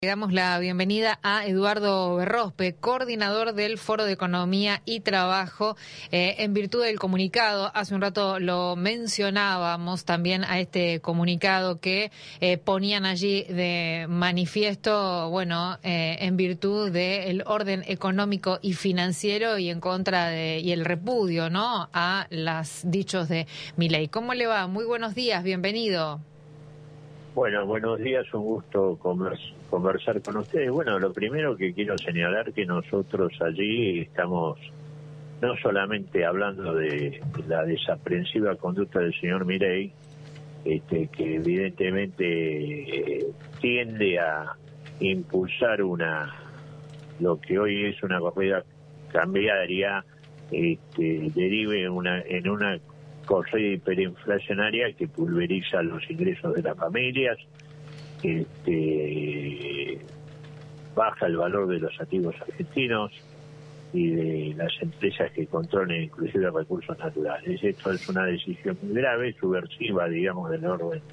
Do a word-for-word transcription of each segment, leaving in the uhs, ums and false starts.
Le damos la bienvenida a Eduardo Berrospe, coordinador del Foro de Economía y Trabajo, eh, en virtud del comunicado. Hace un rato lo mencionábamos también a este comunicado que eh, ponían allí de manifiesto, bueno, eh, en virtud del orden económico y financiero y en contra de, y el repudio, ¿no?, a los dichos de Milei. ¿Cómo le va? Muy buenos días, bienvenido. Bueno, buenos días, un gusto conversar con ustedes. Bueno, lo primero que quiero señalar que nosotros allí estamos no solamente hablando de la desaprensiva conducta del señor Milei, este, que evidentemente eh, tiende a impulsar una lo que hoy es una corrida cambiaria, este, derive en una, en una corrida hiperinflacionaria que pulveriza los ingresos de las familias, este, baja el valor de los activos argentinos y de las empresas que controlan inclusive recursos naturales. Esto es una decisión muy grave, subversiva, digamos, del orden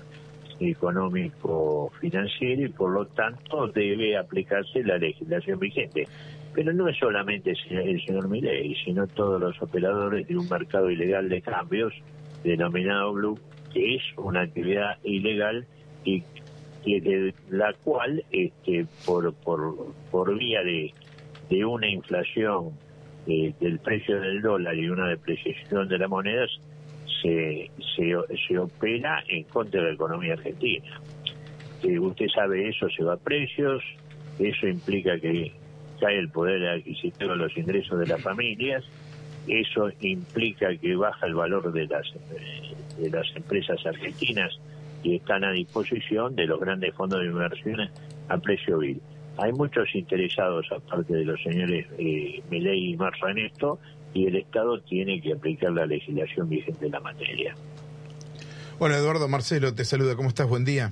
económico financiero, y por lo tanto debe aplicarse la legislación vigente. Pero no es solamente el señor Milei, sino todos los operadores de un mercado ilegal de cambios denominado Blue, que es una actividad ilegal y, y de la cual, este, por por por vía de, de una inflación eh, del precio del dólar y una depreciación de las monedas, se, se, se opera en contra de la economía argentina. Eh, usted sabe, eso se va a precios, eso implica que cae el poder adquisitivo de los ingresos de las familias, eso implica que baja el valor de las, de las empresas argentinas y están a disposición de los grandes fondos de inversiones a precio vil. Hay muchos interesados, aparte de los señores eh, Milei y Massa, en esto, y el Estado tiene que aplicar la legislación vigente en la materia. Bueno, Eduardo, Marcelo te saluda. ¿Cómo estás? Buen día.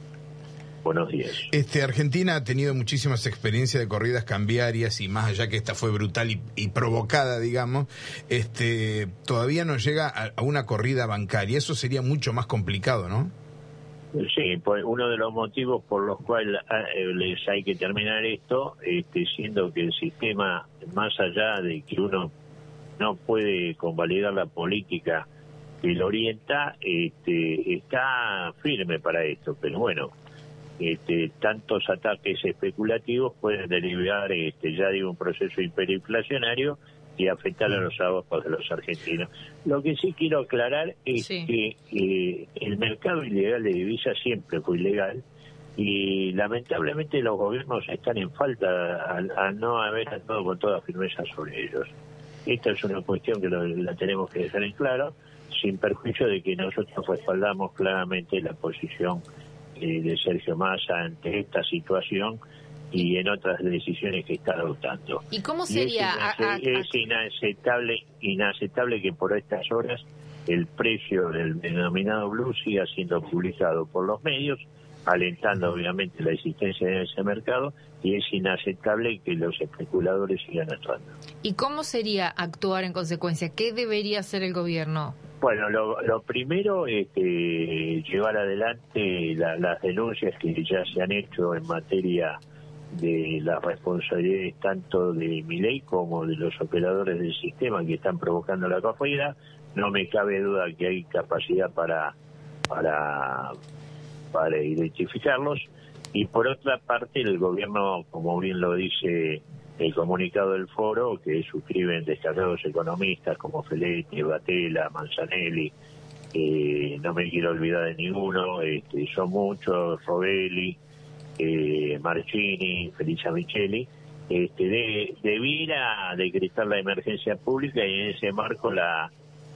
Buenos días. Este, Argentina ha tenido muchísimas experiencias de corridas cambiarias y más allá que esta fue brutal y, y provocada, digamos, este, todavía no llega a, a una corrida bancaria. Eso sería mucho más complicado, ¿no? Sí, pues uno de los motivos por los cuales les hay que terminar esto, este, siendo que el sistema, más allá de que uno no puede convalidar la política que lo orienta, este, está firme para esto, pero bueno, este, tantos ataques especulativos pueden derivar, este, ya digo, un proceso hiperinflacionario y afectar a los ahorros de los argentinos. Lo que sí quiero aclarar es sí. que eh, el mercado ilegal de divisas siempre fue ilegal y lamentablemente los gobiernos están en falta a, a no haber actuado con toda firmeza sobre ellos. Esta es una cuestión que lo, la tenemos que dejar en claro, sin perjuicio de que nosotros respaldamos claramente la posición eh, de Sergio Massa ante esta situación y en otras decisiones que está adoptando. ¿Y cómo sería? Y es, es inaceptable, inaceptable que por estas horas el precio del denominado Blue siga siendo publicado por los medios, alentando obviamente la existencia de ese mercado, y es inaceptable que los especuladores sigan actuando. ¿Y cómo sería actuar en consecuencia? ¿Qué debería hacer el gobierno? Bueno, lo, lo primero es que llevar adelante la, las denuncias que ya se han hecho en materia de las responsabilidades tanto de Milei como de los operadores del sistema que están provocando la corrida. No me cabe duda que hay capacidad para para para identificarlos, y por otra parte el gobierno, como bien lo dice el comunicado del foro, que suscriben destacados economistas como Feletti, Batella, Manzanelli, eh, no me quiero olvidar de ninguno, este, son muchos, Robelli, eh, Marchini, Felicia Micheli, este, de, debiera decretar la emergencia pública y en ese marco la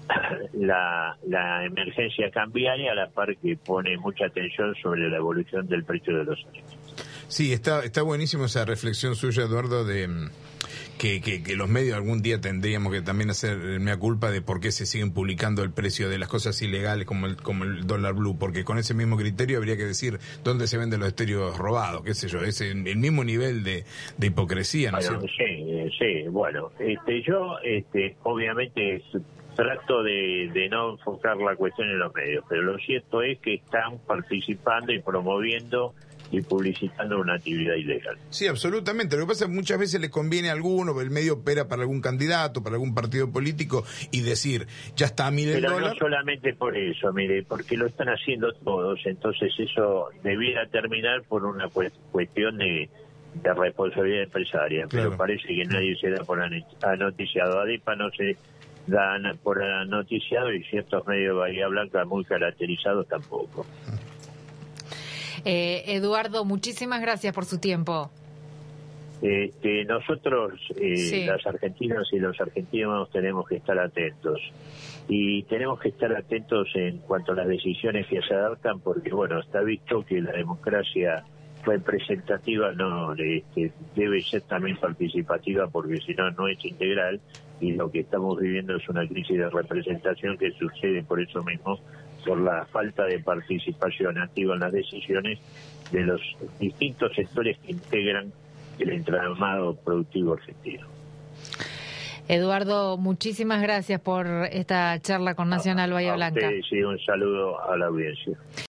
La, la emergencia cambiaria, a la par que pone mucha atención sobre la evolución del precio de los alimentos. Sí, está está buenísimo esa reflexión suya, Eduardo, de que, que, que los medios algún día tendríamos que también hacer mea culpa de por qué se siguen publicando el precio de las cosas ilegales como el, como el dólar blue, porque con ese mismo criterio habría que decir dónde se venden los estéreos robados, qué sé yo, es el, el mismo nivel de, de hipocresía, ¿no es bueno, cierto? Sí, sí, bueno, este, yo este, obviamente trato de, de no enfocar la cuestión en los medios, pero lo cierto es que están participando y promoviendo y publicitando una actividad ilegal. Sí, absolutamente. Lo que pasa es que muchas veces le conviene a alguno, el medio opera para algún candidato, para algún partido político, y decir, ya está a mil el Pero dólar. no solamente por eso, mire, porque lo están haciendo todos, entonces eso debiera terminar por una cuestión de, de responsabilidad empresaria, Claro. pero parece que nadie se da por anoticiado. ADEPA no se da por anoticiado y ciertos medios de Bahía Blanca muy caracterizados tampoco. Eh, Eduardo, muchísimas gracias por su tiempo. Este, nosotros, eh, Sí. las argentinas y los argentinos, tenemos que estar atentos. Y tenemos que estar atentos en cuanto a las decisiones que se adoptan, porque, bueno, está visto que la democracia representativa no este, debe ser también participativa, porque si no, no es integral. Y lo que estamos viviendo es una crisis de representación que sucede por eso mismo, por la falta de participación activa en las decisiones de los distintos sectores que integran el entramado productivo argentino. Eduardo, muchísimas gracias por esta charla con Nacional Bahía A Blanca. ustedes, sí, un saludo a la audiencia.